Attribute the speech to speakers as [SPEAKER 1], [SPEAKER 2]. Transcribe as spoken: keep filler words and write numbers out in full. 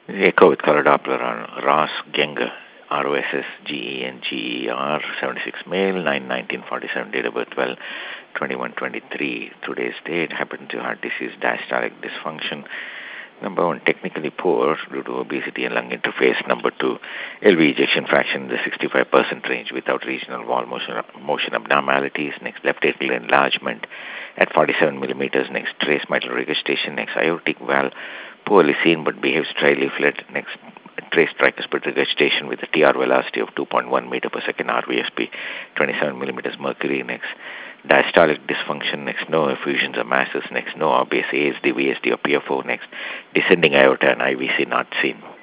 [SPEAKER 1] Echo with color Doppler on Ross Genger, R O S S G E N G E R, seventy-six male, nine nineteen forty-seven, date of birth twelve twenty-one twenty-three. Today's date, happened to heart disease, diastolic dysfunction. Number one, technically poor due to obesity and lung interface. Number two, L V ejection fraction in the sixty-five percent range without regional wall motion, motion abnormalities. Next, left atrial enlargement at forty-seven millimeters. Next, trace mitral regurgitation. Next, aortic valve poorly seen but behaves tri-leaflet. Next, trace tricuspid regurgitation with a T R velocity of two point one meter per second, R V S P, twenty-seven millimeters mercury. Next, diastolic dysfunction. Next, no effusions or masses. Next, no obvious A S D, V S D or P F O. Next, descending aorta and I V C not seen.